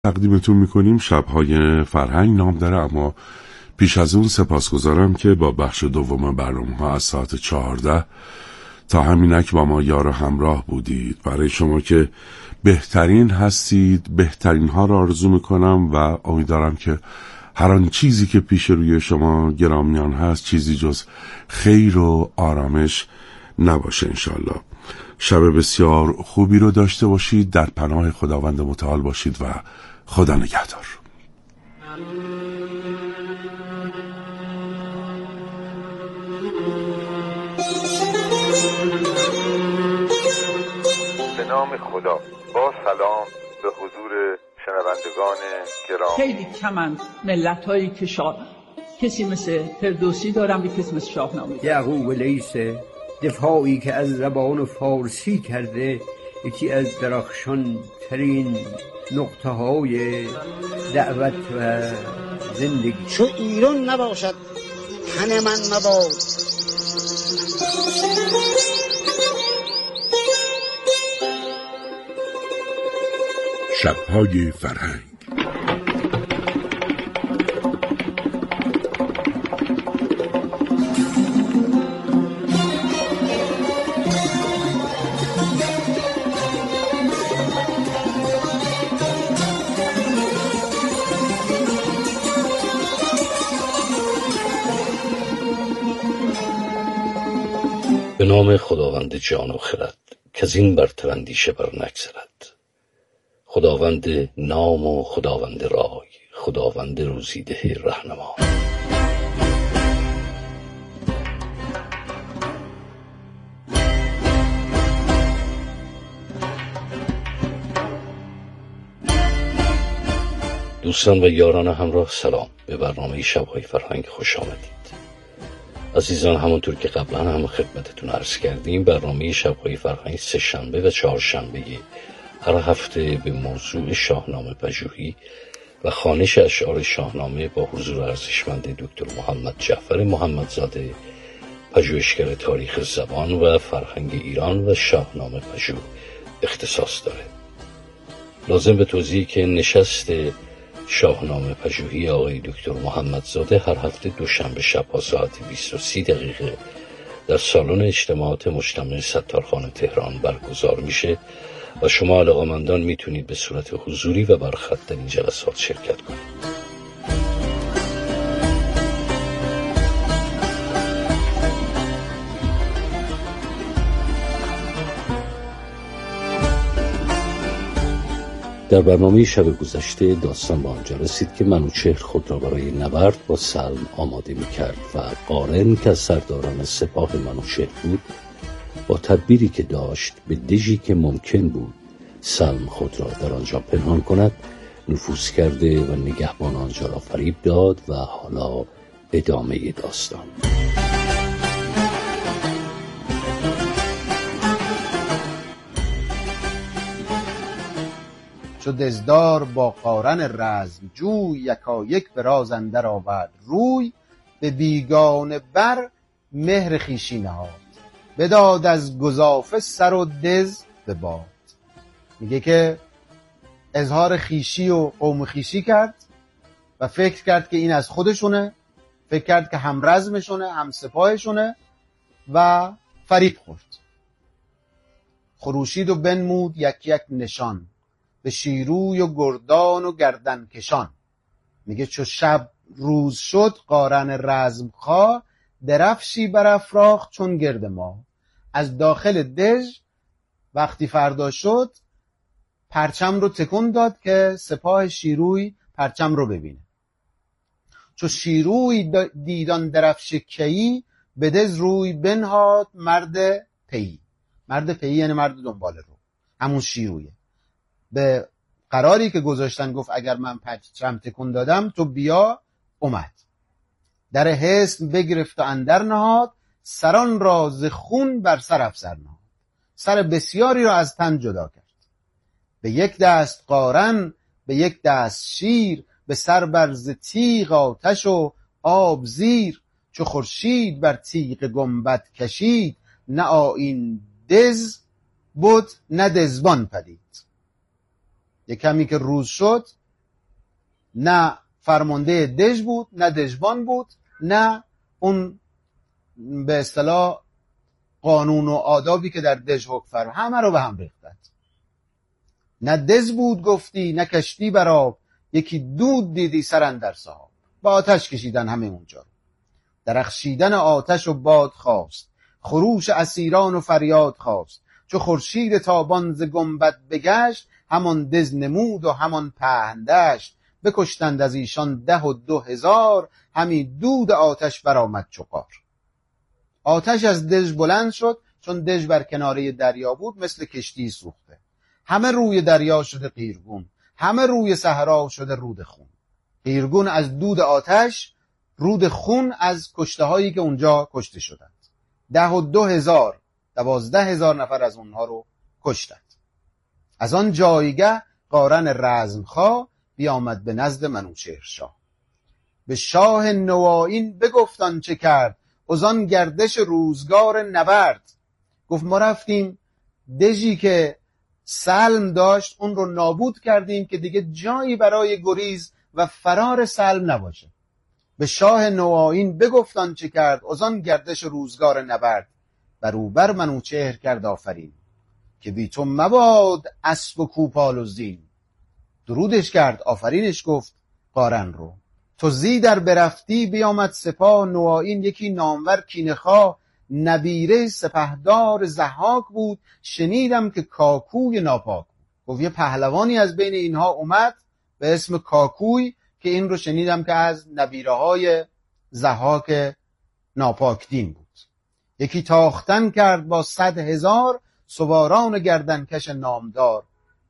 تقدیمتون میکنیم شب‌های فرهنگ نام داره، اما پیش از اون سپاسگزارم که با بخش دوم برنامه ها از ساعت 14 تا همینک با ما یار و همراه بودید. برای شما که بهترین هستید، بهترین ها را آرزو میکنم و امیدوارم که هر آن چیزی که پیش روی شما گرامیان هست چیزی جز خیر و آرامش نباشه انشالله. شب بسیار خوبی رو داشته باشید، در پناه خداوند متعال باشید و خدا نگهدار. به نام خدا. با سلام به حضور شنوندگان گرامی. خیلی کمن ملت‌هایی که کسی مثل فردوسی دارم، کسی مثل شاهنامه. یعقوب لیث دفاعی که از زبان فارسی کرده یکی از درخشان ترین نقطه های دعوت و زندگی. چو ایران نباشد تن من مباد، شب‌های فرهنگ. به نام خداوند جان و خرد که از این برتر اندیشه بر نگذرد. خداوند نام و خداوند رای، خداوند روزیده رهنما. دوستان و یاران همراه، سلام. به برنامه شب‌های فرهنگ خوش آمدید. عزیزان، همونطور که قبلا هم خدمتتون عرض کردیم، برنامه شب‌های فرهنگ سه شنبه و چهارشنبه هر هفته به موضوع شاهنامه پژوهی و خوانش اشعار شاهنامه با حضور ارزشمند دکتر محمد جعفر محمدزاده، پژوهشگر تاریخ زبان و فرهنگ ایران و شاهنامه پژوه اختصاص داره. لازم به توضیح که نشست شاهنامه پژوهی آقای دکتر محمدزاده هر هفته دوشنبه شب‌ها ساعت 20:30 در سالن اجتماعات مجتمع ستارخان تهران برگزار میشه و شما علاقه‌مندان میتونید به صورت حضوری و برخط در این جلسات شرکت کنید. در برنامه شب گذشته داستان به آنجا رسید که منوچهر خود را برای نبرد با سلم آماده می‌کرد و قارن که از سرداران سپاه منوچهر بود، با تدبیری که داشت به دژی که ممکن بود سلم خود را در آنجا پنهان کند نفوذ کرده و نگهبان آنجا را فریب داد و حالا ادامه داستان. چو دزدار با قارن رزم جوی، یکایک به راز اندر آورد روی. به بیگانه بر مهر خویشی نهاد، بداد از گزافه سر و دز به باد. میگه که اظهار خویشی و قوم خویشی کرد و فکر کرد که این از خودشونه، فکر کرد که هم رزمشونه هم سپاهشونه و فریب خورد. خروشید و بنمود یک یک نشان، به شیروی و گردان و گردن کشان. میگه چو شب روز شد قارن رزمخواه، درفشی برافراخت چون گرد ماه. از داخل دژ وقتی فردا شد پرچم رو تکون داد که سپاه شیروی پرچم رو ببینه. چو شیروی دیدان درفش کیی، به دژ روی بنهاد مرد پیی. مرد پیی یعنی مرد دنبال رو، همون شیرویه. به قراری که گذاشتن گفت اگر من پرچم تکون دادم تو بیا، اومد. در حصن بگرفت و اندر نهاد، سران را ز خون بر سر افسر نهاد. سر بسیاری را از تن جدا کرد. به یک دست قارن به یک دست شیر، به سر بر ز تیغ آتش و آب زیر. چو خورشید بر تیغ گنبد کشید، نه آیین دز بود نه دزبان پدید. یک کمی که روز شد نه فرمانده دژ بود، نه دژبان بود، نه اون به اصطلاح قانون و آدابی که در دژ حکم فرما، همه رو به هم ریختند. نه دز بود گفتی، نه کشتی بر آب، یکی دود دیدی سر اندر سحاب. با آتش کشیدن همه اونجا رو. درخشیدن آتش و باد خواست، خروش اسیران و فریاد خواست. چو خورشید تابان ز گنبد بگشت، همان دز نمود و همان پهندشت. بکشتند از ایشان 12,000، همی دود آتش برآمد چو قار. آتش از دژ بلند شد، چون دژ بر کناره دریا بود، مثل کشتی سوخته. همه روی دریا شده قیرگون، همه روی صحرا شده رود خون. قیرگون از دود آتش، رود خون از کشته هایی که اونجا کشته شدند. 12,000 12,000 نفر از اونها رو کشتند. از آن جایگه قارن رزمخواه، بیامد به نزد منوچهر شاه. به شاه نوآیین بگفتان چه کرد، ازان گردش روزگار نبرد. گفت ما رفتیم دژی که سلم داشت اون رو نابود کردیم که دیگه جایی برای گریز و فرار سلم نباشه. به شاه نوآیین بگفتان چه کرد، ازان گردش روزگار نبرد. بروبر منوچهر کرد آفرین، که بی تو مباد اسب و کوپال و زین. درودش کرد، آفرینش گفت قارن رو. تو زی در برفتی، بیامد سپاه نوآیین. یکی نامور کینه‌خواه، نبیره سپهدار ضحاک بود. شنیدم که کاکوی ناپاک بود. گفت یه پهلوانی از بین اینها اومد به اسم کاکوی، که این رو شنیدم که از نبیره های ضحاک ناپاک دین بود. یکی تاختن کرد با 100,000، سواران گردنکش نامدار.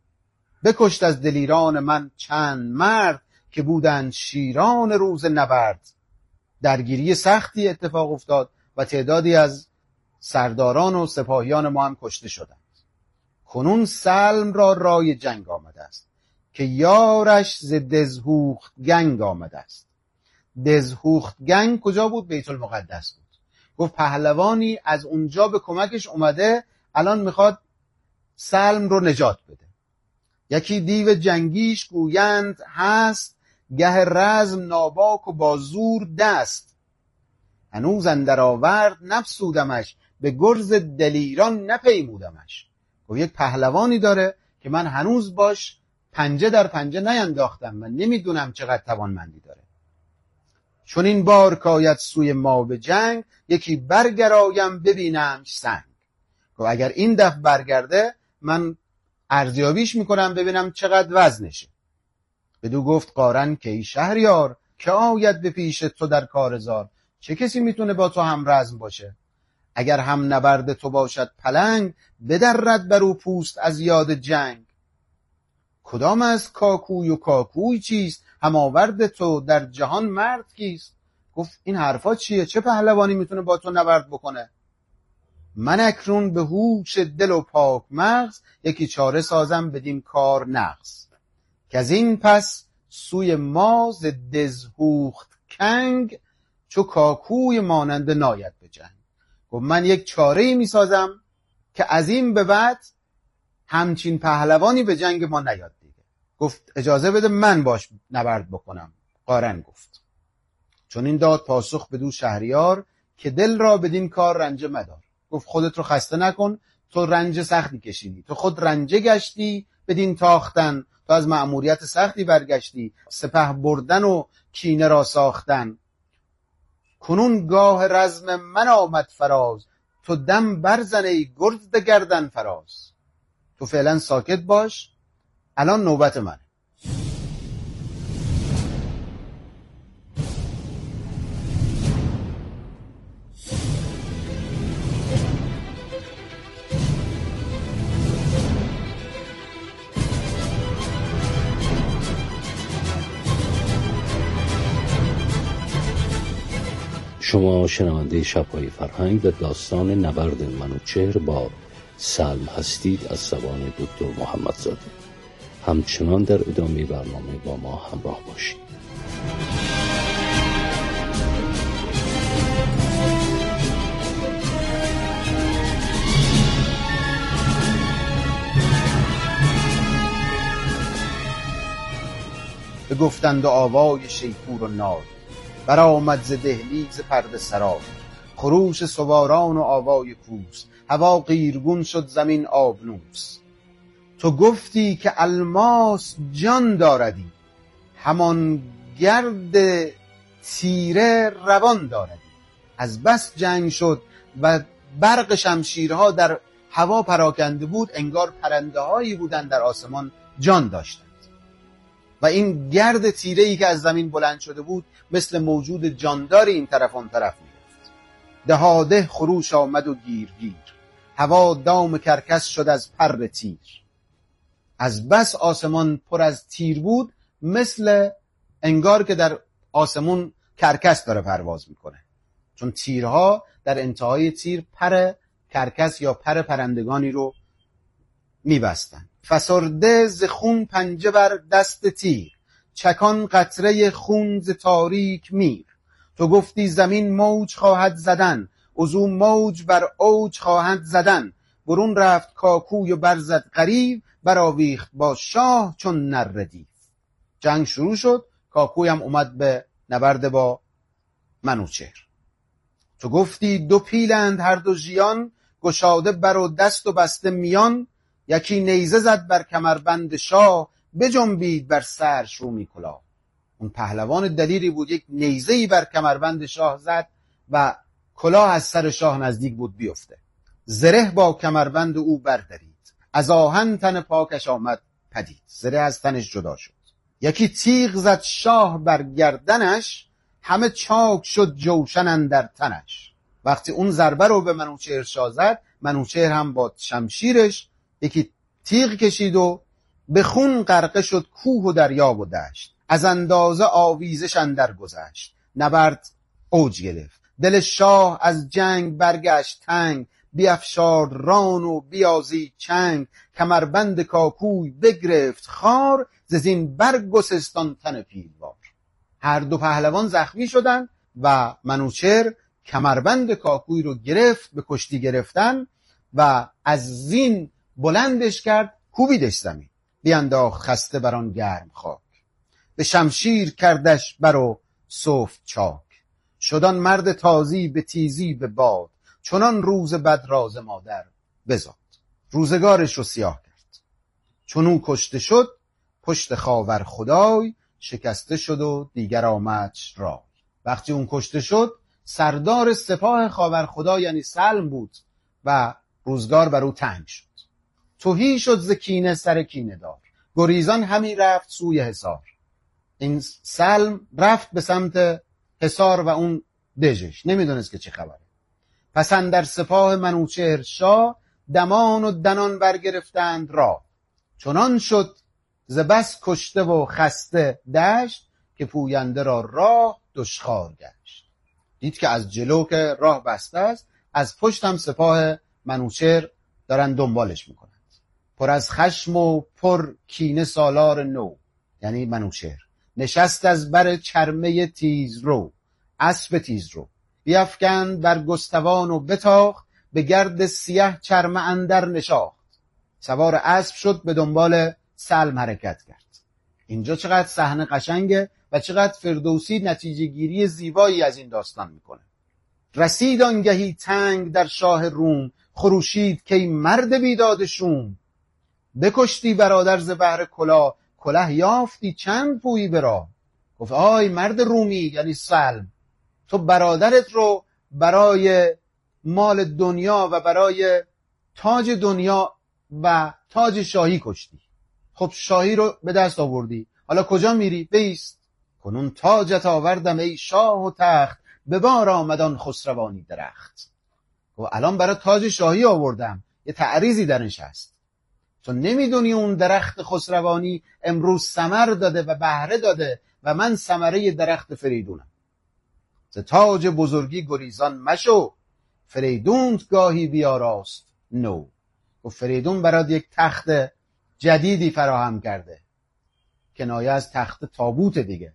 بکشت از دلیران من چند مرد، که بودند شیران روز نبرد. درگیری سختی اتفاق افتاد و تعدادی از سرداران و سپاهیان ما هم کشته شدند. کنون سلم را رای جنگ آمده است، که یارش ز دزهوخت گنگ آمده است. دزهوخت گنگ کجا بود؟ بیت المقدس بود. گفت پهلوانی از اونجا به کمکش اومده، الان میخواد سلم رو نجات بده. یکی دیو جنگیش گویند هست، گه رزم ناباک و با زور دست. هنوز اندر آورد نفسودمش، به گرز دلیران نپیمودمش. گفت یک پهلوانی داره که من هنوز باش پنجه در پنجه نینداختم، من نمیدونم چقدر توانمندی داره. چون این بار کاید سوی ما به جنگ، یکی برگرایم ببینمش سنگ. گفت اگر این دفع برگرده، من ارزیابیش میکنم ببینم چقدر وزنشه. بدو گفت قارن که ای شهریار، که آید به پیش تو در کارزار. چه کسی میتونه با تو هم رزم باشه؟ اگر هم نبرد تو باشد پلنگ، بدرد برو پوست از یاد جنگ. کدام از کاکوی و کاکوی چیست، هم آورد تو در جهان مرد کیست؟ گفت این حرفا چیه؟ چه پهلوانی میتونه با تو نبرد بکنه؟ من اکنون به هوش دل و پاک مغز، یکی چاره سازم بدین کار نغز. که از این پس سوی ما ز دزهوخت کنگ، چو کاکوی مانند ناید به جنگ. گفت من یک چاره می سازم که از این به بعد همچین پهلوانی به جنگ ما نیاد دیگه. گفت اجازه بده من باش نبرد بکنم. قارن گفت چون این داد پاسخ بدو شهریار، که دل را بدین کار رنج مدار. گفت خودت رو خسته نکن، تو رنج سختی کشیدی، تو خود رنجه گشتی بدین تاختن، تو از مأموریت سختی برگشتی، سپه بردن و کینه را ساختن. کنون گاه رزم من آمد فراز، تو دم برزن ای گرد گردن فراز. تو فعلا ساکت باش، الان نوبت منه. شما شنونده شب‌های فرهنگ و داستان نبرد منوچهر با سلم هستید از زبان دکتر محمدزاده. همچنان در ادامه برنامه با ما همراه باشید. بگفتند و آوای شیپور و نای. برآمد ز دهلیز پرده سرای، خروش سواران و آوای کوس. هوا قیرگون شد زمین آبنوس. تو گفتی که الماس جان داردی، همان گرد تیره روان داردی. از بس جنگ شد و برق شمشیرها در هوا پراکنده بود، انگار پرنده هایی بودند در آسمان جان داشتند و این گرد تیره ای که از زمین بلند شده بود مثل موجود جانداری این طرف آن طرف می‌رفت. دهاده خروش آمد و گیر، هوا دام کرکس شد از پر تیر. از بس آسمان پر از تیر بود، مثل انگار که در آسمون کرکس داره پرواز میکنه، چون تیرها در انتهای تیر پر کرکس یا پر پرندگانی رو میبستن. فسرده ز خون پنجه بر دست تیر، چکان قطره خون ز تاریک میر. تو گفتی زمین موج خواهد زدن، عضو موج بر اوج خواهد زدن. برون رفت کاکوی و برزد غریو، برآویخت با شاه چون نره دیو. جنگ شروع شد، کاکوی هم اومد به نبرد با منوچهر. تو گفتی دو پیلند هر دو ژیان، گشاده بر و دست و بسته میان. یکی نیزه زد بر کمربند شاه، بجنبید بر سرش رومی کلاه. اون پهلوان دلیری بود، یک نیزه‌ای بر کمربند شاه زد و کلاه از سر شاه نزدیک بود بیفته. زره با کمربند او بردارید، از آهن تن پاکش آمد پدید. زره از تنش جدا شد. یکی تیغ زد شاه بر گردنش، همه چاک شد جوشن اندر تنش. وقتی اون ضربه رو به منوچهر شاه زد، منوچهر هم با شمشیرش یکی تیغ کشید و به خون غرقه شد کوه و دریا و دشت. از اندازه آویزش اندر گذشت، نبرد اوج گرفت. دل شاه از جنگ برگشت تنگ، بیفشارد ران و بیازید چنگ. کمربند کاکوی بگرفت خار، ز زین برگسستان تن پیلوار. هر دو پهلوان زخمی شدند و منوچهر کمربند کاکوی رو گرفت، به کشتی گرفتن و از زین بلندش کرد، کوبیدش زمین. بینداخت خسته بران گرم خاک، به شمشیر کردش بر و سفت چاک. شدان مرد تازی به تیزی به باد، چنان روز بد راز مادر بزاد. روزگارش رو سیاه کرد. چون او کشته شد، پشت خاور خدای شکسته شد و دیگر آمدش رای. وقتی اون کشته شد، سردار سپاه خاور خدای یعنی سلم بود و روزگار بر او تنگ شد. تهی شد ز کینه سر کینه دار، گریزان همی رفت سوی حصار. این سلم رفت به سمت حصار و اون دژش نمیدونست که چه خبره. پس اندر سپاه منوچهر شاه، دمان و دنان برگرفتند راه. چنان شد ز بس کشته و خسته دشت، که پوینده را راه دشخوار گشت. دید که از جلو که راه بسته است، از پشت هم سپاه منوچهر دارن دنبالش میکنند. پر از خشم و پر کینه سالار نو، یعنی منوچهر، نشست از بر چرمه تیز رو، اسب تیز رو. بیفکند بر گستوان و بتاخت، به گرد سیه چرمه اندر نشاخت. سوار اسب شد، به دنبال سلم حرکت کرد. اینجا چقدر صحنه قشنگه و چقدر فردوسی نتیجه گیری زیبایی از این داستان میکنه. رسید آنگهی تنگ در شاه روم، خروشید که مرد بیداد شوم. بکشتی برادر ز بهر کلاه، کله یافتی چند پویی برا. گفت آی مرد رومی یعنی سلم، تو برادرت رو برای مال دنیا و برای تاج دنیا و تاج شاهی کشتی. خب شاهی رو به دست آوردی، حالا کجا میری؟ بیست. کنون تاجت آوردم ای شاه و تخت، به بار آمدان خسروانی درخت. و الان برای تاج شاهی آوردم، یه تعریضی درش هست. تو نمیدونی اون درخت خسروانی امروز ثمر داده و بهره داده و من ثمره درخت فریدونم. ز تاج بزرگی گریزان مشو، فریدونت گاهی بیاراست نو. و فریدون برات یک تخت جدیدی فراهم کرده، کنایه از تخت تابوت دیگه.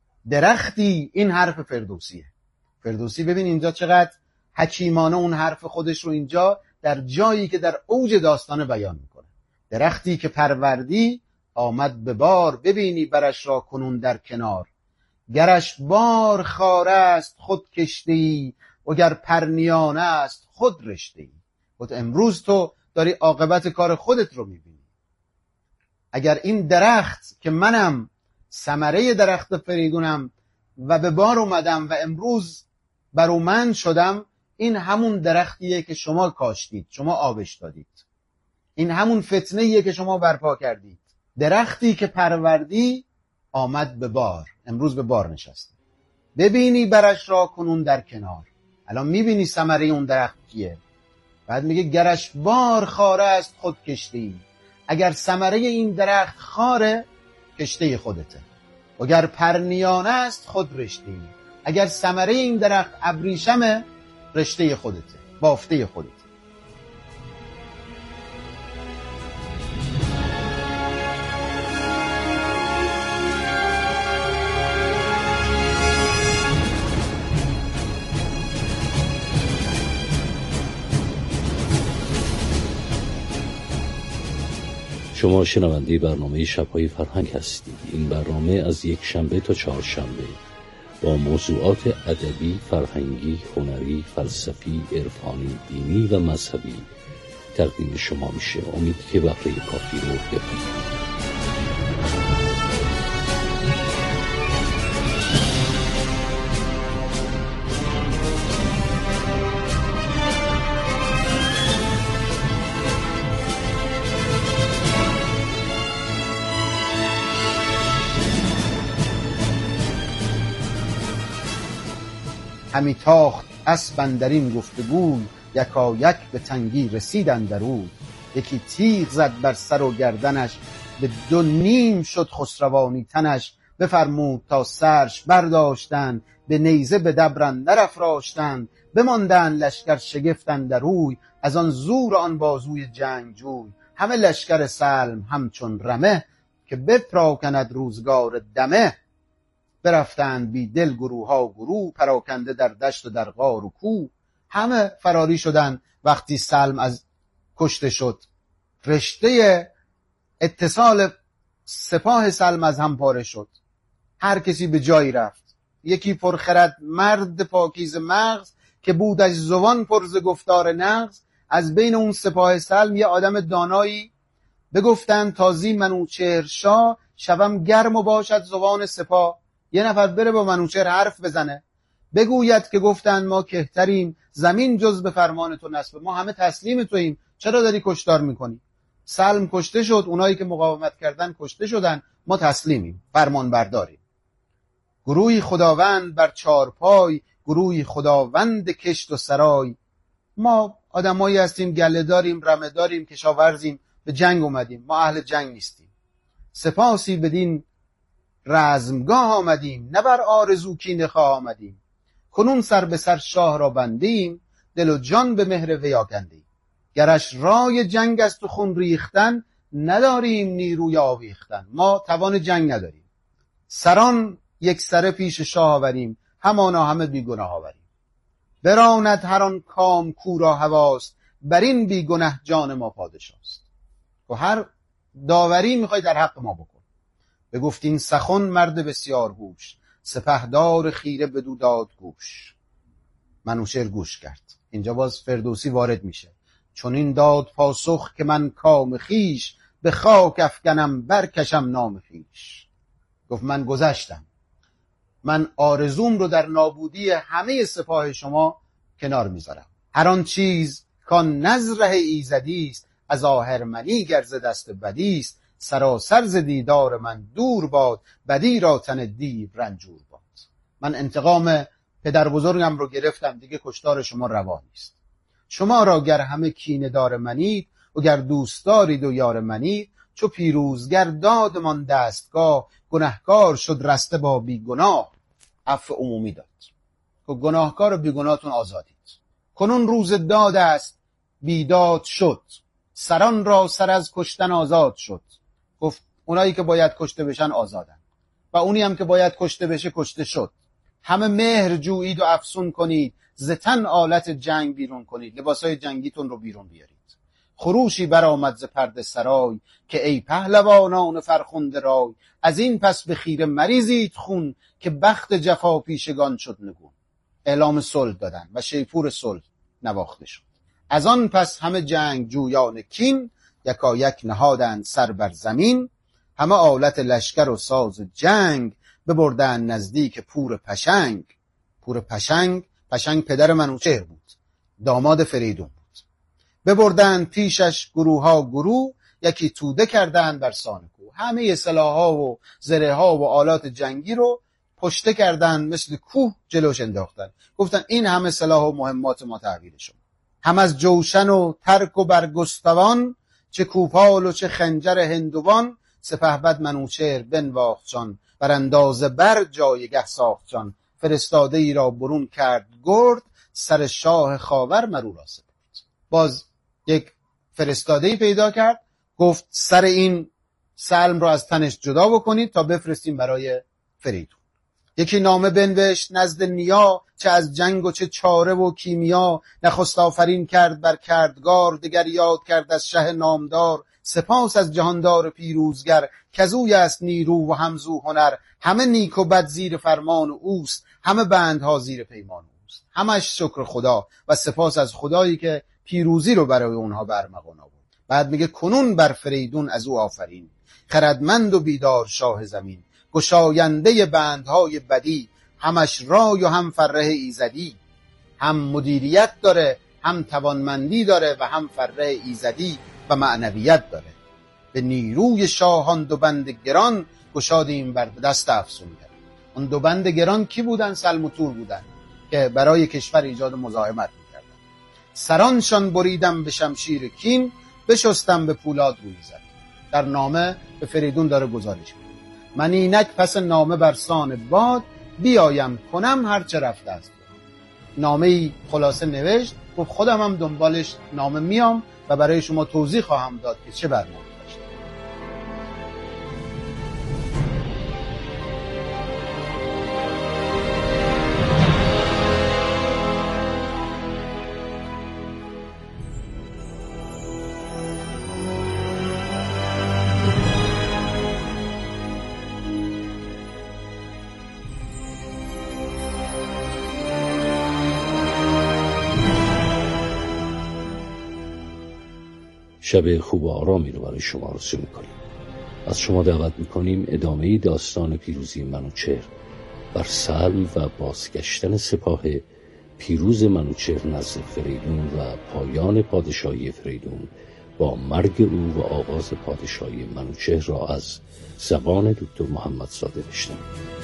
درختی، این حرف فردوسیه. فردوسی ببین اینجا چقدر حکیمانه اون حرف خودش رو اینجا در جایی که در اوج داستان بیان میکنه. درختی که پروردی آمد به بار، ببینی برش را کنون در کنار. گرش بار خاره است خود کشته‌ای، وگر پرنیانه است خود رشته‌ای. خود امروز تو داری عاقبت کار خودت رو میبینی. اگر این درخت که منم ثمره درخت فریدونم و به بار اومدم و امروز برومند شدم، این همون درختیه که شما کاشتید، شما آبش دادید. این همون فتنه‌ایه که شما برپا کردید. درختی که پروردی آمد به بار، امروز به بار نشسته. ببینی برش را کنون در کنار. الان میبینی ثمره اون درخت کیه. بعد میگه گرش بار خاره است خود کشته‌ای. اگر ثمره این درخت خاره، کشته خودته. اگر پرنیانه است خود رشته‌ای. اگر ثمره این درخت ابریشمه، رشته خودته، بافته خودته. شما شنونده برنامه شب‌های فرهنگ هستید. این برنامه از یک شنبه تا چهارشنبه با موضوعات ادبی، فرهنگی، هنری، فلسفی، عرفانی، دینی و مذهبی تقدیم شما میشه. امید که بهره کافی رو ببرید. همی تاخت اسب اندرین گفتگوی، یکایک به تنگی رسید اندرو. یکی تیغ زد بر سر و گردنش، به دو نیم شد خسروانی تنش. بفرمود تا سرش برداشتند، به نیزه به دبر اندر افراشتند. بماندند لشکر شگفت اندروی، از آن زور آن بازوی جنگجوی. همه لشکر سلم همچون رمه، که بپراکند روزگار دمه. برفتند بی دل گروه ها گروه، پراکنده در دشت و در غار و کوه. همه فراری شدند وقتی سلم از کشته شد. رشته اتصال سپاه سلم از هم پاره شد. هر کسی به جایی رفت. یکی پرخرد مرد پاکیز مغز، که بود از زبان پر ز گفتار نغز. از بین اون سپاه سلم یه آدم دانایی بگفتند تازی منوچهر شاه، شبم گرم و باشد زبان سپاه. یه نفر بره با منوچهر حرف بزنه، بگوید که گفتند ما کهتریم، زمین جز به فرمان تو نصب، ما همه تسلیم توییم، چرا داری کشتار میکنی؟ سلم کشته شد، اونایی که مقاومت کردن کشته شدن، ما تسلیمیم، فرمان برداریم. گروهی خداوند بر چارپای، گروهی خداوند کشت و سرای. ما آدمایی هستیم، گله داریم، رمه داریم، کشاورزیم، به جنگ اومدیم، ما اهل جنگ نیستیم. سپاسی بدین رزمگاه آمدیم، نه بر آرزو کینه خواه آمدیم. کنون سر به سر شاه را بندیم، دل و جان به مهر وی آکندیم. گرش رای جنگ است و خون ریختن، نداریم نیروی آویختن. ما توان جنگ نداریم. سران یک سره پیش شاه آوریم، همانا همه بی گناه آوریم. براند هر آن کام کورا هواست، بر این بی گناه جان ما پادشاست. و هر داوری میخوای در حق ما بکن. بگفت این سخن مرد بسیار هوش، سپهدار خیره بدو داد گوش. منوچهر گوش کرد. اینجا باز فردوسی وارد میشه. چون این داد پاسخ که من کام خیش، به خاک افکنم برکشم نام خیش. گفت من گذشتم، من آرزوم رو در نابودی همه سپاه شما کنار میذارم. هر آن چیز کان نزره ایزدیست، از آهرمنی گرز دست بدیست. سراسر ز دیدار من دور باد، بدی را تن دیو رنجور باد. من انتقام پدر بزرگم رو گرفتم، دیگه کشتار شما روا نیست. شما را گر همه کینه دار منید، و گر دوست دارید و یار منید. چو پیروزگر دادمان دستگاه، گنهکار شد رسته با بی گناه. عفو عمومی داد که گناهکار و بی گناهتون آزادید. کنون روز داد است بیداد شد، سران را سر از کشتن آزاد شد. گفت اونایی که باید کشته بشن آزادن، و اونی هم که باید کشته بشه کشته شد. همه مهر جویید و افسون کنید، ز تن آلت جنگ بیرون کنید، لباسای جنگیتون رو بیرون بیارید. خروشی برآمد ز پرده سرای، که ای پهلوانان فرخنده رای، از این پس به خیره مریزید خون، که بخت جفا پیشگان شد نگون. اعلام صلح دادن و شیپور صلح نواخته شد. از آن پس همه جنگ جویان کین، یکایک نهادند سر بر زمین. همه آلت لشکر و ساز جنگ، ببردند نزدیک پور پشنگ. پور پشنگ پدر منوچهر بود، داماد فریدون بود. ببردند پیشش گروه ها گروه، یکی توده کردند بر سان کوه. همه سلاح‌ها و زره‌ها و آلات جنگی رو پشته کردند، مثل کوه جلوش انداختن. گفتن این همه سلاح و مهمات ما تحویل شما. هم از جوشن و ترک و برگستوان، چه کوپال و چه خنجر هندوان. سپهبد منوچهر بنواختشان، بر اندازه بر جایگه ساختشان. فرستاده ای را برون کرد گرد، سر شاه خاور مرو را سپرد. باز یک فرستاده ای پیدا کرد، گفت سر این سلم را از تنش جدا بکنید تا بفرستیم برای فریدون. یکی نامه بنوشت نزد نیا، چه از جنگ و چه چاره و کیمیا. نخست آفرین کرد بر کردگار، دگر یاد کرد از شه نامدار. سپاس از جهاندار پیروزگر، کزوی است نیرو و همزو هنر. همه نیک و بد زیر فرمان اوست، همه بندها زیر پیمان اوست. همش شکر خدا و سپاس از خدایی که پیروزی رو برای اونها برمغان آورد. بعد میگه کنون بر فریدون از او آفرین، خردمند و بیدار شاه زمین. گشاینده بندهای بدی، همش رای و هم فره ایزدی. هم مدیریت داره، هم توانمندی داره و هم فره ایزدی و معنویت داره. به نیروی شاهان دو بند گران، گشادیم بر دست افسونگر. اون دو بند گران کی بودن؟ سلم و تور بودن که برای کشور ایجاد مزاحمت میکردن. سرانشان بریدم به شمشیر کین، بشستم به پولاد روی زد. در نامه به فریدون داره گزارش میده. من اینک پس نامه برسان باد، بیایم کنم هرچه رفته است. نامه ای خلاصه نوشت، گفت خودم هم دنبالش نامه میام و برای شما توضیح خواهم داد که چه برنامه داشته. شب خوب و آرامی رو برای شما آرزو میکنیم. از شما دعوت میکنیم ادامه داستان پیروزی منوچهر بر سلم و بازگشتن سپاه پیروز منوچهر نزد فریدون و پایان پادشاهی فریدون با مرگ او و آغاز پادشاهی منوچهر را از زبان دکتر محمدزاده بشنویم.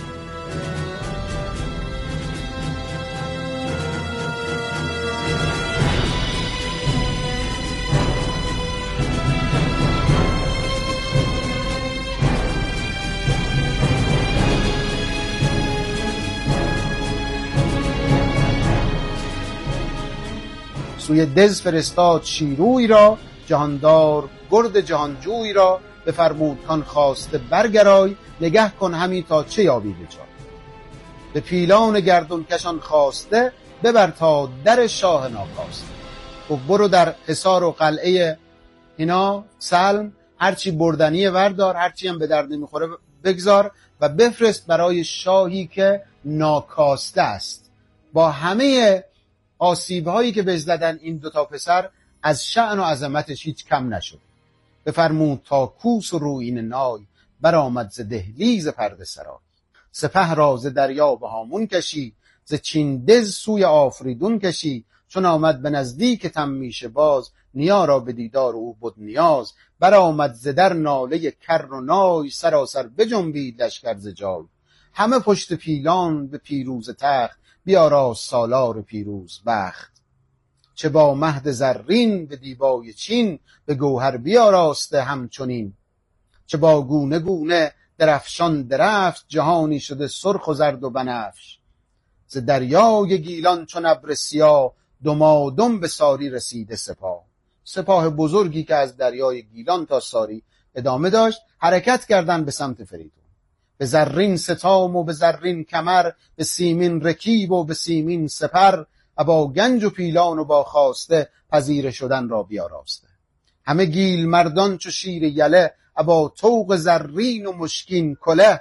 سوی دز فرستاد شیروی را، جهاندار گرد جهانجوی را. بفرمود کان خواسته برگرای، نگه کن همی تا چه یابی به جای. به پیلان گردون کشان خواسته، ببر تا در شاه ناکاسته. و برو در حصار و قلعه اینا سلم هرچی بردنی وردار، هرچی هم به درد نمیخوره بگذار و بفرست برای شاهی که ناکاسته است. با همه آسیب هایی که بزدن این دوتا پسر، از شأن و عظمتش هیچ کم نشد. بفرمود تا کوس و رویین نای، برآمد ز دهلیز پرده سرای. سپه را ز دریا به هامون کشی، ز چین دز سوی آفریدون کشی. چون آمد به نزدیک تمیشه باز، نیا را به دیدار او بود نیاز. برآمد ز در ناله کر و نای، سراسر بجنبید لشکر ز جای. همه پشت پیلان به پیروز تخت، بیاراست سالار پیروز بخت. چه با مهد زرین به دیبای چین، به گوهر بیاراسته همچنین. چه با گونه گونه درفشان درفش، جهانی شده سرخ و زرد و بنفش. ز دریای گیلان چون ابر سیاه، دمادم به ساری رسیده سپاه. سپاه بزرگی که از دریای گیلان تا ساری ادامه داشت حرکت کردند به سمت فریدون. به زرین ستام و به زرین کمر، به سیمین رکیب و به سیمین سپر. ابا گنج و پیلان و با خواسته، پذیره شدن را بیاراسته. همه گیل مردان چو شیر یله، ابا طوق زرین و مشکین کله.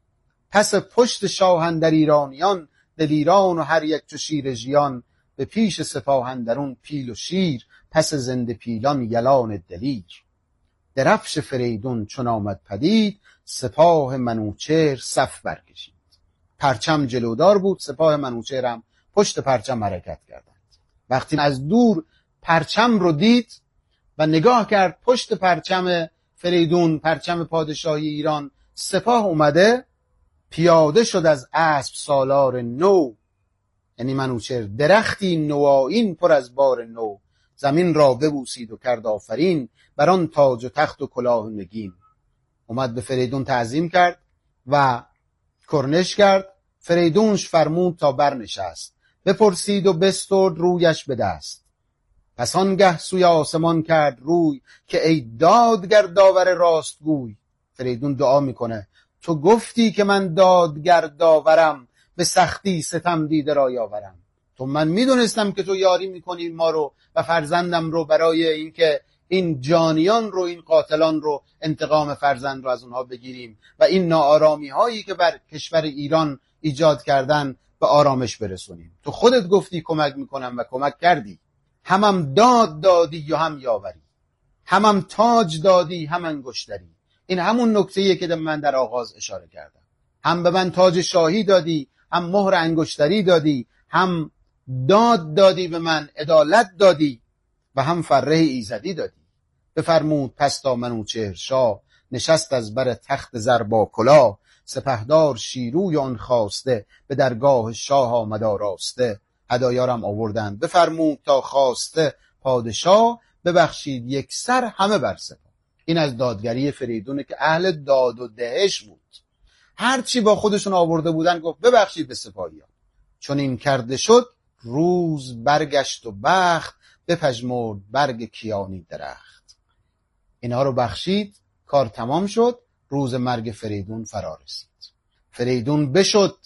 پس پشت شاه اندر ایرانیان، دلیران و هر یک چو شیر ژیان. به پیش سپاه اندرون پیل و شیر، پس زنده پیلان یلان دلیر. درفش فریدون چون آمد پدید، سپاه منوچهر صف برکشید. پرچم جلودار بود، سپاه منوچهر هم پشت پرچم حرکت کردند. وقتی از دور پرچم رو دید و نگاه کرد پشت پرچم فریدون، پرچم پادشاهی ایران، سپاه اومده، پیاده شد از اسب سالار نو. یعنی منوچهر درختی نوآیین پر از بار نو، زمین را ببوسید و کرد آفرین، بر آن تاج و تخت و کلاه و نگین. اومد به فریدون تعظیم کرد و کرنش کرد. فریدونش فرمود تا برنشست، بپرسید و بسترد رویش به دست. پس آنگه سوی آسمان کرد روی، که ای دادگر داور راستگوی. فریدون دعا میکنه تو گفتی که من دادگر داورم، به سختی ستم دیده را یاورم. تو من میدونستم که تو یاری میکنی ما رو و فرزندم رو، برای اینکه این جانیان رو، این قاتلان رو، انتقام فرزند رو از اونها بگیریم و این ناآرامی هایی که بر کشور ایران ایجاد کردن به آرامش برسونیم. تو خودت گفتی کمک میکنم و کمک کردی. همم داد دادی و هم یاوری، همم تاج دادی هم انگشتری. این همون نکته‌ایه که من در آغاز اشاره کردم. هم به من تاج شاهی دادی، هم مهر انگشتری دادی، هم داد دادی به من، عدالت دادی و هم فره ایزدی دادی. بفرمود پس تا منوچهر شاه، نشست از بر تخت زر با کلاه. سپهدار شیروی آن خواسته، به درگاه شاه آمد آراسته. هدایارم آوردند بفرمود تا خواسته، پادشاه ببخشید یک سر همه بر سپاه. این از دادگری فریدونه که اهل داد و دهش بود. هرچی با خودشون آورده بودن گفت ببخشید به سپاهیان. چون این کرده شد روز برگشت و بخت، بپژمرد برگ کیانی درخت. اینها رو بخشید، کار تمام شد. روز مرگ فریدون فرا رسید. فریدون بشد،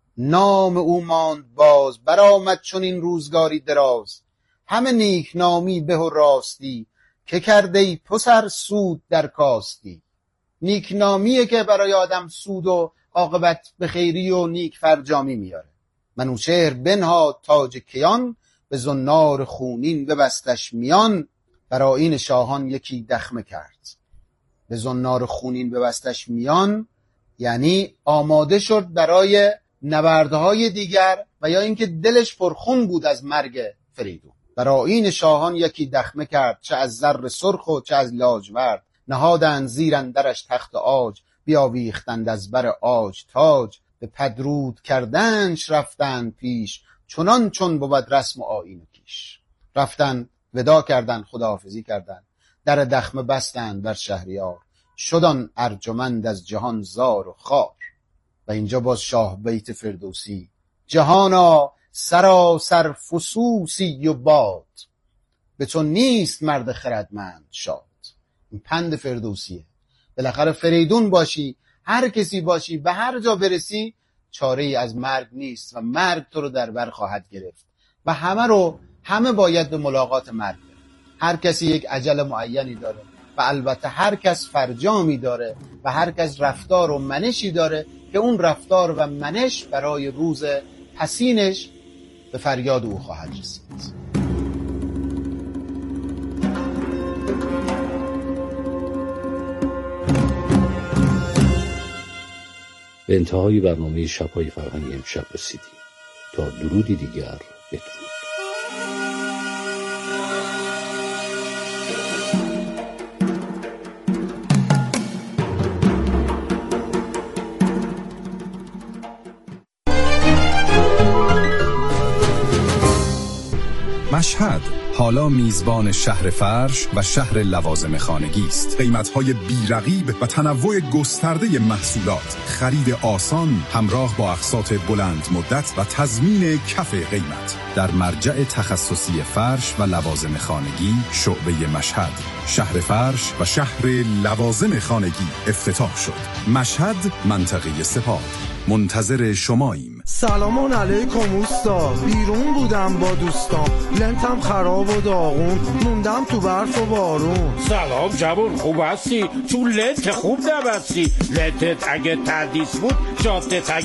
نام او ماند باز، برآمد چون این روزگاری دراز. همه نیک نامی به و راستی، که کرده ای پسر سود در کاستی. نیک نامیه که برای آدم سود و عاقبت به خیری و نیک فرجامی میاره. منوچهر بنهاد تاج کیان، به زنار خونین ببستش میان. برای این شاهان یکی دخمه کرد. به زنار خونین ببستش میان یعنی آماده شد برای نبردهای دیگر و یا اینکه دلش پرخون بود از مرگ فریدون. برای این شاهان یکی دخمه کرد، چه از زر سرخ و چه از لاجورد. نهادند زیر اندرش تخت عاج، بیاویختند از بر عاج تاج. به پدرود کردنش رفتند پیش، چنان چون بود رسم و آیین و کیش. رفتند ودا کردند، خداحافظی کردند، در دخمه بستند بر شهریار. شدن ارجمند از جهان زار و خوار. و اینجا باز شاه بیت فردوسی: جهانا سراسر فسوسی و باد، به تو نیست مرد خردمند شاد. این پند فردوسیه. بالاخره فریدون باشی، هر کسی باشی، به هر جا برسی، چاره ای از مرگ نیست و مرگ تو رو در بر خواهد گرفت و همه باید به ملاقات مرگ برن. هر کسی یک اجل معینی داره و البته هر کس فرجامی داره و هر کس رفتار و منشی داره که اون رفتار و منش برای روز حسینش به فریاد او خواهد رسید. به انتهای برنامه شب‌های فرهنگ امشب رسیدیم. تا درودی دیگر بدرود. مشهد حالا میزبان شهر فرش و شهر لوازم خانگی است. قیمت‌های بی‌رقیب و تنوع گسترده محصولات، خرید آسان همراه با اقساط بلند مدت و تضمین کف قیمت. در مرجع تخصصی فرش و لوازم خانگی شعبه مشهد، شهر فرش و شهر لوازم خانگی افتتاح شد. مشهد، منطقه سپاه. منتظر شماییم. سلام علیکم اوستا، بیرون بودم با دوستام، لنتم خراب و داغون، موندم تو برف و بارون. سلام جوون، خوب هستی؟ چون لنت خوب نبستی. لنتت اگه تردیس بود جادت